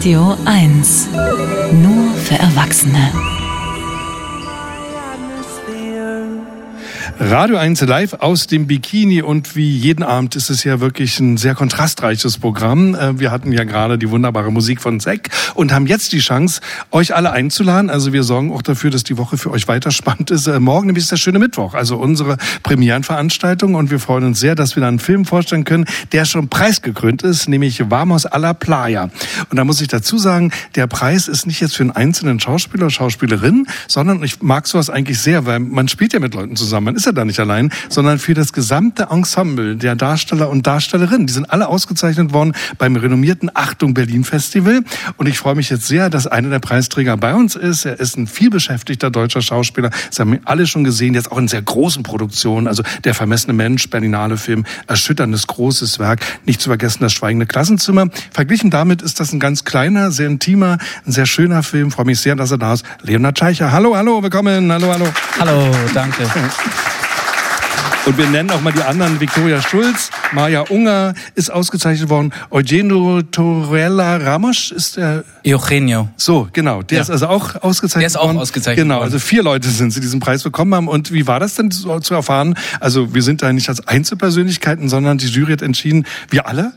Radio 1. Nur für Erwachsene. Radio 1 live aus dem Bikini und wie jeden Abend ist es ja wirklich ein sehr kontrastreiches Programm. Wir hatten ja gerade die wunderbare Musik von Zack und haben jetzt die Chance, euch alle einzuladen. Also wir sorgen auch dafür, dass die Woche für euch weiter spannend ist. Morgen nämlich ist der schöne Mittwoch, also unsere Premierenveranstaltung und wir freuen uns sehr, dass wir da einen Film vorstellen können, der schon preisgekrönt ist, nämlich Vamos a la Playa. Und da muss ich dazu sagen, der Preis ist nicht jetzt für einen einzelnen Schauspieler, Schauspielerin, sondern ich mag sowas eigentlich sehr, weil man spielt ja mit Leuten zusammen. Man ist ja da nicht allein, sondern für das gesamte Ensemble der Darsteller und Darstellerinnen. Die sind alle ausgezeichnet worden beim renommierten Achtung Berlin Festival. Und ich freue mich jetzt sehr, dass einer der Preisträger bei uns ist. Er ist ein vielbeschäftigter deutscher Schauspieler. Das haben wir alle schon gesehen, jetzt auch in sehr großen Produktionen. Also Der vermessene Mensch, Berlinale Film, erschütterndes, großes Werk. Nicht zu vergessen das Schweigende Klassenzimmer. Verglichen damit ist das ein ganz kleiner, sehr intimer, ein sehr schöner Film. Ich freue mich sehr, dass er da ist. Leonhard Scheicher. Hallo, willkommen. Hallo. Hallo, danke. Und wir nennen auch mal die anderen. Viktoria Schulz, Maja Unger ist ausgezeichnet worden. Eugenio Torreella Ramos ist der... Eugenio. So, genau. Der ist also auch ausgezeichnet worden. Der ist auch ausgezeichnet worden. Genau, also 4 Leute sind sie diesen Preis bekommen haben. Und wie war das denn so zu erfahren? Also wir sind da nicht als Einzelpersönlichkeiten, sondern die Jury hat entschieden, wir alle?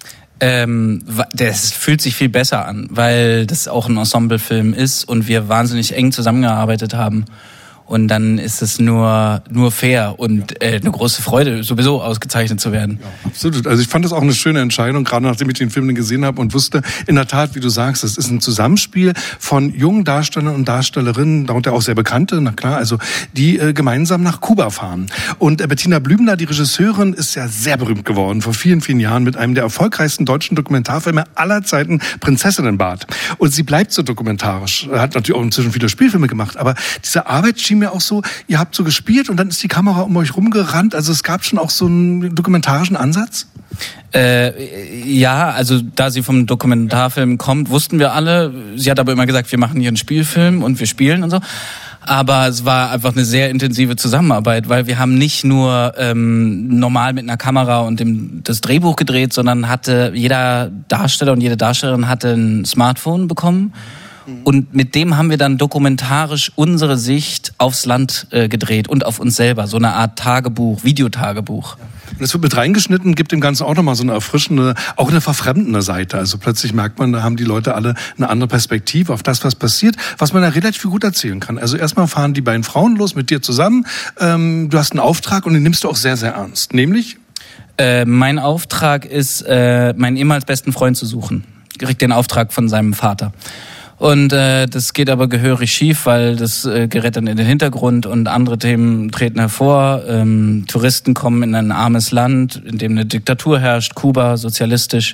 Das fühlt sich viel besser an, weil das auch ein Ensemblefilm ist und wir wahnsinnig eng zusammengearbeitet haben. Und dann ist es nur fair und eine große Freude, sowieso ausgezeichnet zu werden. Ja, absolut. Also ich fand das auch eine schöne Entscheidung, gerade nachdem ich den Film gesehen habe und wusste, in der Tat, wie du sagst, es ist ein Zusammenspiel von jungen Darstellern und Darstellerinnen, darunter auch sehr bekannte, na klar, also die gemeinsam nach Kuba fahren. Und Bettina Blümler, die Regisseurin, ist ja sehr berühmt geworden, vor vielen, vielen Jahren mit einem der erfolgreichsten deutschen Dokumentarfilme aller Zeiten, Prinzessinnenbad. Und sie bleibt so dokumentarisch, hat natürlich auch inzwischen viele Spielfilme gemacht, aber diese Arbeit schien mir auch so, ihr habt so gespielt und dann ist die Kamera um euch rumgerannt, also es gab schon auch so einen dokumentarischen Ansatz? Ja, also da sie vom Dokumentarfilm kommt, wussten wir alle, sie hat aber immer gesagt, wir machen hier einen Spielfilm und wir spielen und so. Aber es war einfach eine sehr intensive Zusammenarbeit, weil wir haben nicht nur normal mit einer Kamera und das Drehbuch gedreht, sondern hatte jeder Darsteller und jede Darstellerin hatte ein Smartphone bekommen. Und mit dem haben wir dann dokumentarisch unsere Sicht aufs Land gedreht und auf uns selber. So eine Art Tagebuch, Videotagebuch. Und es wird mit reingeschnitten, gibt dem Ganzen auch nochmal so eine erfrischende, auch eine verfremdende Seite. Also plötzlich merkt man, da haben die Leute alle eine andere Perspektive auf das, was passiert, was man da relativ gut erzählen kann. Also erstmal fahren die beiden Frauen los mit dir zusammen. Du hast einen Auftrag und den nimmst du auch sehr, sehr ernst. Nämlich? Mein Auftrag ist, meinen ehemals besten Freund zu suchen. Ich krieg den Auftrag von seinem Vater. Und das geht aber gehörig schief, weil das gerät dann in den Hintergrund und andere Themen treten hervor. Touristen kommen in ein armes Land, in dem eine Diktatur herrscht, Kuba, sozialistisch.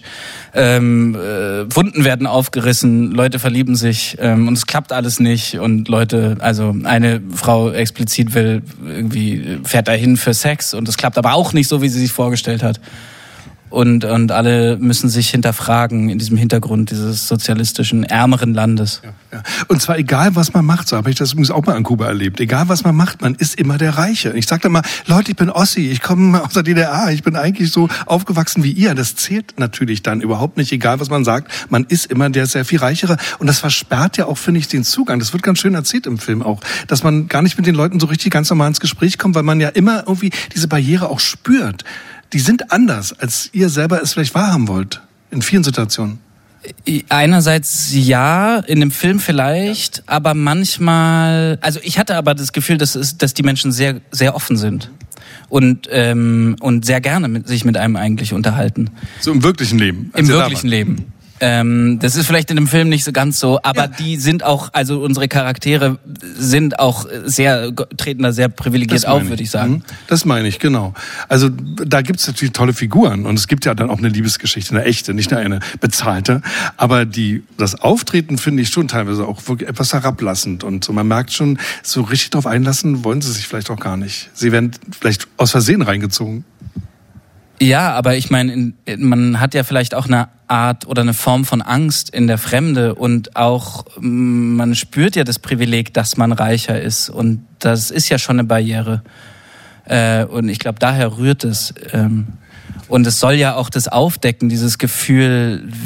Wunden werden aufgerissen, Leute verlieben sich und es klappt alles nicht. Und Leute, also eine Frau explizit fährt dahin für Sex und es klappt aber auch nicht so, wie sie sich vorgestellt hat. Und alle müssen sich hinterfragen in diesem Hintergrund dieses sozialistischen, ärmeren Landes. Ja. Und zwar egal, was man macht, so habe ich das übrigens auch mal in Kuba erlebt. Egal, was man macht, man ist immer der Reiche. Ich sage dann mal, Leute, ich bin Ossi, ich komme aus der DDR, ich bin eigentlich so aufgewachsen wie ihr. Das zählt natürlich dann überhaupt nicht, egal was man sagt. Man ist immer der sehr viel Reichere. Und das versperrt ja auch, finde ich, den Zugang. Das wird ganz schön erzählt im Film auch, dass man gar nicht mit den Leuten so richtig ganz normal ins Gespräch kommt, weil man ja immer irgendwie diese Barriere auch spürt. Die sind anders, als ihr selber es vielleicht wahrhaben wollt, in vielen Situationen. Einerseits ja, in dem Film vielleicht, aber manchmal, also ich hatte aber das Gefühl, dass die Menschen sehr, sehr offen sind und sehr gerne sich mit einem eigentlich unterhalten. So im wirklichen Leben? Im wirklichen Leben. Das ist vielleicht in dem Film nicht so ganz so, aber die sind auch, also unsere Charaktere sind auch treten da sehr privilegiert auf, würde ich sagen. Das meine ich, genau. Also da gibt's natürlich tolle Figuren und es gibt ja dann auch eine Liebesgeschichte, eine echte, nicht nur eine bezahlte, aber das Auftreten finde ich schon teilweise auch wirklich etwas herablassend und so, man merkt schon, so richtig drauf einlassen wollen sie sich vielleicht auch gar nicht. Sie werden vielleicht aus Versehen reingezogen. Ja, aber ich meine, man hat ja vielleicht auch eine Art oder eine Form von Angst in der Fremde und auch man spürt ja das Privileg, dass man reicher ist und das ist ja schon eine Barriere und ich glaube, daher rührt es und es soll ja auch das aufdecken, dieses Gefühl,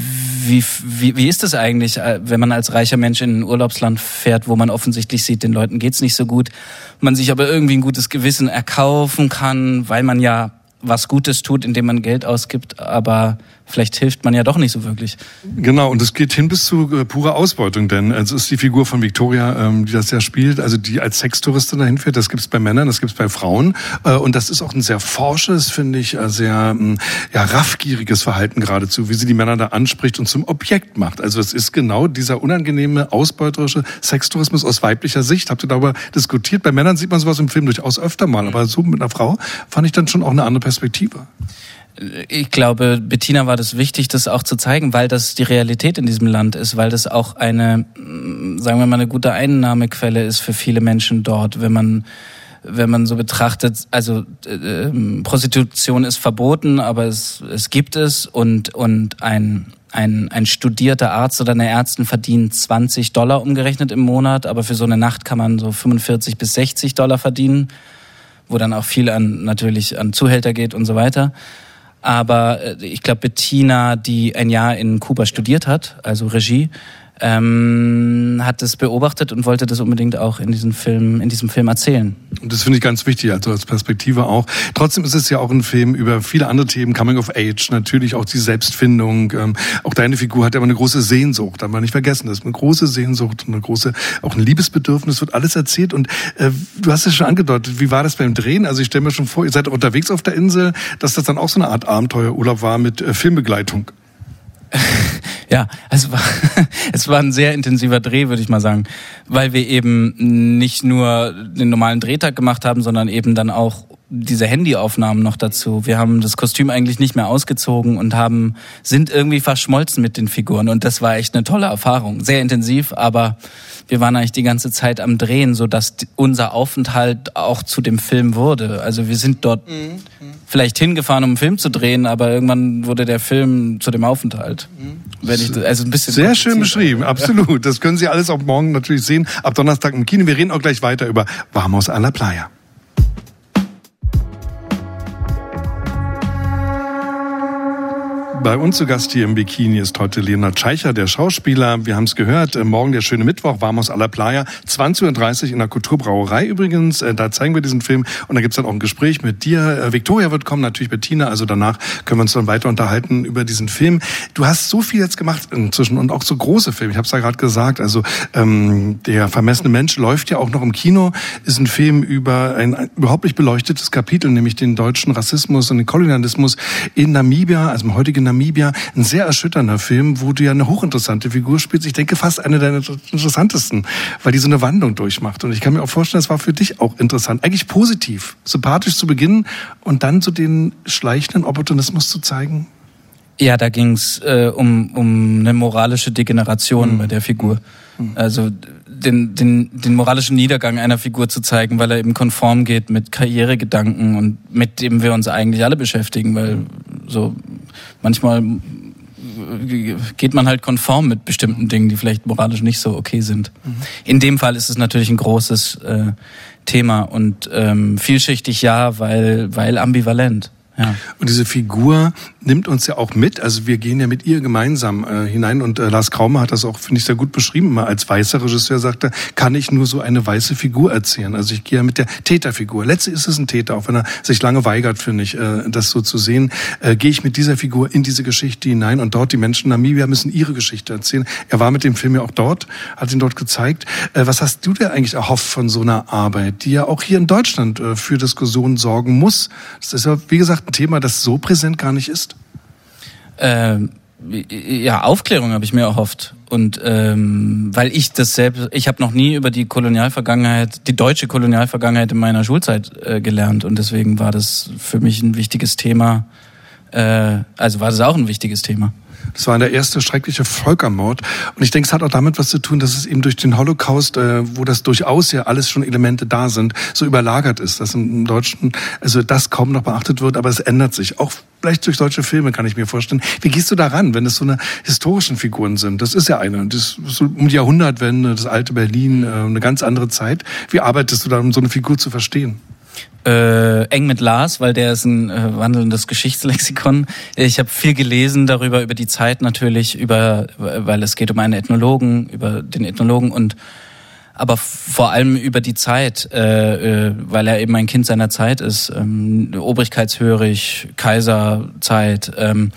wie ist es eigentlich, wenn man als reicher Mensch in ein Urlaubsland fährt, wo man offensichtlich sieht, den Leuten geht's nicht so gut, man sich aber irgendwie ein gutes Gewissen erkaufen kann, weil man ja was Gutes tut, indem man Geld ausgibt, aber vielleicht hilft man ja doch nicht so wirklich. Genau, und es geht hin bis zu purer Ausbeutung, denn es ist die Figur von Victoria, die das ja spielt, also die als Sextouristin dahin fährt, das gibt's bei Männern, das gibt's bei Frauen, und das ist auch ein sehr forsches, finde ich, sehr raffgieriges Verhalten geradezu, wie sie die Männer da anspricht und zum Objekt macht. Also es ist genau dieser unangenehme, ausbeuterische Sextourismus aus weiblicher Sicht. Habt ihr darüber diskutiert? Bei Männern sieht man sowas im Film durchaus öfter mal, aber so mit einer Frau fand ich dann schon auch eine andere Perspektive. Ich glaube, Bettina war das wichtig, das auch zu zeigen, weil das die Realität in diesem Land ist, weil das auch eine, sagen wir mal, eine gute Einnahmequelle ist für viele Menschen dort, wenn man so betrachtet, also Prostitution ist verboten, aber es gibt es und ein studierter Arzt oder eine Ärztin verdient $20 umgerechnet im Monat, aber für so eine Nacht kann man so $45 bis $60 verdienen, wo dann auch viel natürlich an Zuhälter geht und so weiter. Aber ich glaube, Bettina, die ein Jahr in Kuba studiert hat, also Regie, hat das beobachtet und wollte das unbedingt auch in diesem Film erzählen. Und das finde ich ganz wichtig, also als Perspektive auch. Trotzdem ist es ja auch ein Film über viele andere Themen, Coming of Age, natürlich auch die Selbstfindung. Auch deine Figur hat aber eine große Sehnsucht, darf man nicht vergessen. Das ist eine große Sehnsucht, auch ein Liebesbedürfnis, wird alles erzählt. Und du hast es schon angedeutet, wie war das beim Drehen? Also ich stelle mir schon vor, ihr seid unterwegs auf der Insel, dass das dann auch so eine Art Abenteuerurlaub war mit Filmbegleitung. Ja, es war ein sehr intensiver Dreh, würde ich mal sagen, weil wir eben nicht nur den normalen Drehtag gemacht haben, sondern eben dann auch diese Handyaufnahmen noch dazu. Wir haben das Kostüm eigentlich nicht mehr ausgezogen und sind irgendwie verschmolzen mit den Figuren und das war echt eine tolle Erfahrung. Sehr intensiv, aber wir waren eigentlich die ganze Zeit am Drehen, sodass unser Aufenthalt auch zu dem Film wurde. Also wir sind dort vielleicht hingefahren, um einen Film zu drehen, aber irgendwann wurde der Film zu dem Aufenthalt. Also ein bisschen sehr schön beschrieben, absolut. Das können Sie alles auch morgen natürlich sehen, ab Donnerstag im Kino. Wir reden auch gleich weiter über Vamos a la Playa. Bei uns zu Gast hier im Bikini ist heute Leonhard Scheicher, der Schauspieler. Wir haben es gehört, morgen der schöne Mittwoch, Vamos a la Playa, 20.30 Uhr in der Kulturbrauerei übrigens. Da zeigen wir diesen Film und da gibt's dann auch ein Gespräch mit dir. Victoria wird kommen, natürlich Bettina, also danach können wir uns dann weiter unterhalten über diesen Film. Du hast so viel jetzt gemacht inzwischen und auch so große Filme. Ich habe es ja gerade gesagt, also der vermessene Mensch läuft ja auch noch im Kino, ist ein Film über ein überhaupt nicht beleuchtetes Kapitel, nämlich den deutschen Rassismus und den Kolonialismus in Namibia, also im heutigen Namibia, ein sehr erschütternder Film, wo du ja eine hochinteressante Figur spielst. Ich denke fast eine deiner interessantesten, weil die so eine Wandlung durchmacht. Und ich kann mir auch vorstellen, es war für dich auch interessant, eigentlich positiv, sympathisch zu beginnen und dann so den schleichenden Opportunismus zu zeigen. Ja, da ging's um eine moralische Degeneration bei der Figur. Also den moralischen Niedergang einer Figur zu zeigen, weil er eben konform geht mit Karrieregedanken und mit dem wir uns eigentlich alle beschäftigen, weil so manchmal geht man halt konform mit bestimmten Dingen, die vielleicht moralisch nicht so okay sind. In dem Fall ist es natürlich ein großes Thema und vielschichtig, ja, weil ambivalent. Ja. Und diese Figur nimmt uns ja auch mit, also wir gehen ja mit ihr gemeinsam hinein und Lars Kraume hat das auch, finde ich, sehr gut beschrieben, mal als weißer Regisseur sagte, kann ich nur so eine weiße Figur erzählen, also ich gehe ja mit der Täterfigur, letztlich ist es ein Täter, auch wenn er sich lange weigert, finde ich, das so zu sehen, gehe ich mit dieser Figur in diese Geschichte hinein und dort die Menschen in Namibia müssen ihre Geschichte erzählen. Er war mit dem Film ja auch dort, hat ihn dort gezeigt. Was hast du dir eigentlich erhofft von so einer Arbeit, die ja auch hier in Deutschland für Diskussionen sorgen muss? Das ist ja, wie gesagt, ein Thema, das so präsent gar nicht ist? Ja, Aufklärung habe ich mir erhofft. Und weil ich habe noch nie über die deutsche Kolonialvergangenheit in meiner Schulzeit gelernt. Und deswegen war das für mich ein wichtiges Thema. Also war das auch ein wichtiges Thema. Das war der erste schreckliche Völkermord. Und ich denke, es hat auch damit was zu tun, dass es eben durch den Holocaust, wo das durchaus ja alles schon Elemente da sind, so überlagert ist, dass im Deutschen, also das kaum noch beachtet wird, aber es ändert sich. Auch vielleicht durch deutsche Filme, kann ich mir vorstellen. Wie gehst du da ran, wenn es so eine historischen Figuren sind? Das ist ja eine. Das ist so um die Jahrhundertwende, das alte Berlin, eine ganz andere Zeit. Wie arbeitest du da, um so eine Figur zu verstehen? Eng mit Lars, weil der ist ein wandelndes Geschichtslexikon. Ich habe viel gelesen darüber, über die Zeit natürlich, weil es geht um einen Ethnologen, über den Ethnologen aber vor allem über die Zeit, weil er eben ein Kind seiner Zeit ist, obrigkeitshörig, Kaiserzeit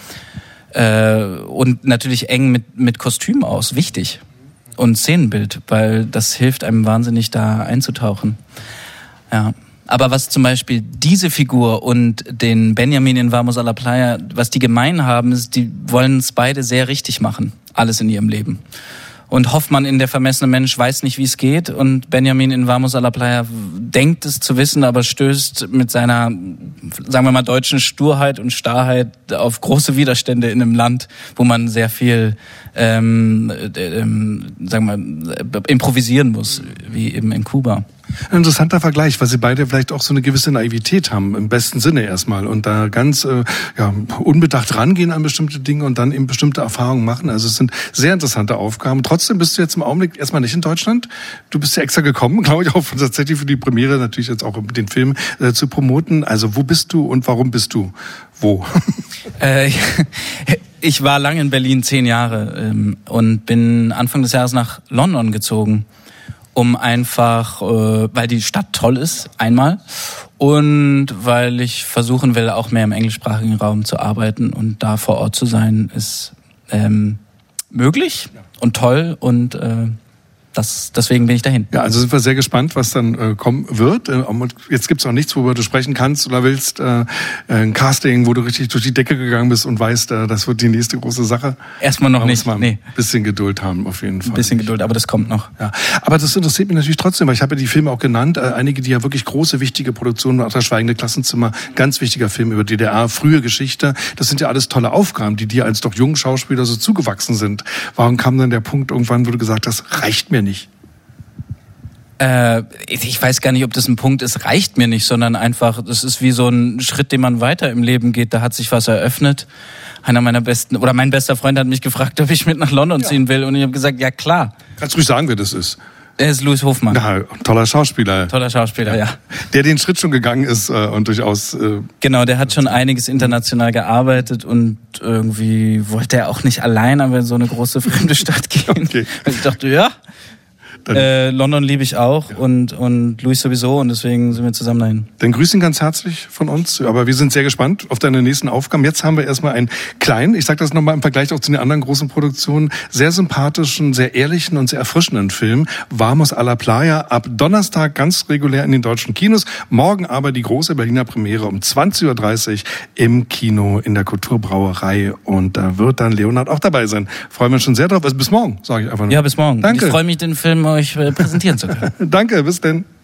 und natürlich eng mit Kostüm aus, wichtig und Szenenbild, weil das hilft einem wahnsinnig da einzutauchen. Ja. Aber was zum Beispiel diese Figur und den Benjamin in Vamos a la Playa, was die gemein haben, ist, die wollen es beide sehr richtig machen. Alles in ihrem Leben. Und Hoffmann in Der vermessene Mensch weiß nicht, wie es geht. Und Benjamin in Vamos a la Playa denkt es zu wissen, aber stößt mit seiner, sagen wir mal, deutschen Sturheit und Starrheit auf große Widerstände in einem Land, wo man sehr viel, sagen wir mal, improvisieren muss, wie eben in Kuba. Ein interessanter Vergleich, weil sie beide vielleicht auch so eine gewisse Naivität haben, im besten Sinne erstmal, und da ganz unbedacht rangehen an bestimmte Dinge und dann eben bestimmte Erfahrungen machen. Also es sind sehr interessante Aufgaben. Trotzdem bist du jetzt im Augenblick erstmal nicht in Deutschland. Du bist ja extra gekommen, glaube ich, auch tatsächlich für die Premiere, natürlich jetzt auch den Film zu promoten. Also wo bist du und warum bist du wo? Ich war lange in Berlin, 10 Jahre, und bin Anfang des Jahres nach London gezogen. Um einfach, weil die Stadt toll ist, einmal, und weil ich versuchen will, auch mehr im englischsprachigen Raum zu arbeiten, und da vor Ort zu sein, ist möglich und toll, und deswegen bin ich dahin. Ja, also sind wir sehr gespannt, was dann kommen wird. Jetzt gibt's auch nichts, worüber du sprechen kannst oder willst. Ein Casting, wo du richtig durch die Decke gegangen bist und weißt, das wird die nächste große Sache. Erstmal noch nicht. Nee. Ein bisschen Geduld haben, auf jeden Fall. Ein bisschen Geduld, aber das kommt noch. Ja, aber das interessiert mich natürlich trotzdem, weil ich habe ja die Filme auch genannt. Einige, die ja wirklich große, wichtige Produktionen, auch das Schweigende Klassenzimmer, ganz wichtiger Film über DDR, frühe Geschichte. Das sind ja alles tolle Aufgaben, die dir als doch jungen Schauspieler so zugewachsen sind. Warum kam dann der Punkt irgendwann, wo du gesagt hast, reicht mir nicht? Ich weiß gar nicht, ob das ein Punkt ist, reicht mir nicht, sondern einfach, das ist wie so ein Schritt, den man weiter im Leben geht. Da hat sich was eröffnet. Mein bester Freund hat mich gefragt, ob ich mit nach London ziehen will, und ich habe gesagt, ja klar. Kannst du ruhig sagen, wer das ist? Der ist Louis Hofmann. Ja, toller Schauspieler. Ja. Der den Schritt schon gegangen ist und durchaus... Genau, der hat schon einiges international gearbeitet, und irgendwie wollte er auch nicht allein aber in so eine große fremde Stadt gehen. Okay. Und ich dachte, ja... London liebe ich auch, und Louis sowieso, und deswegen sind wir zusammen dahin. Dann grüß ihn ganz herzlich von uns, aber wir sind sehr gespannt auf deine nächsten Aufgaben. Jetzt haben wir erstmal einen kleinen, ich sage das nochmal im Vergleich auch zu den anderen großen Produktionen, sehr sympathischen, sehr ehrlichen und sehr erfrischenden Film, Vamos a la Playa, ab Donnerstag ganz regulär in den deutschen Kinos, morgen aber die große Berliner Premiere um 20.30 Uhr im Kino in der Kulturbrauerei, und da wird dann Leonhard auch dabei sein. Freuen wir uns schon sehr drauf. Also bis morgen, sage ich einfach nur. Ja, bis morgen. Danke. Ich freue mich, den Film euch präsentieren zu können. Danke, bis denn.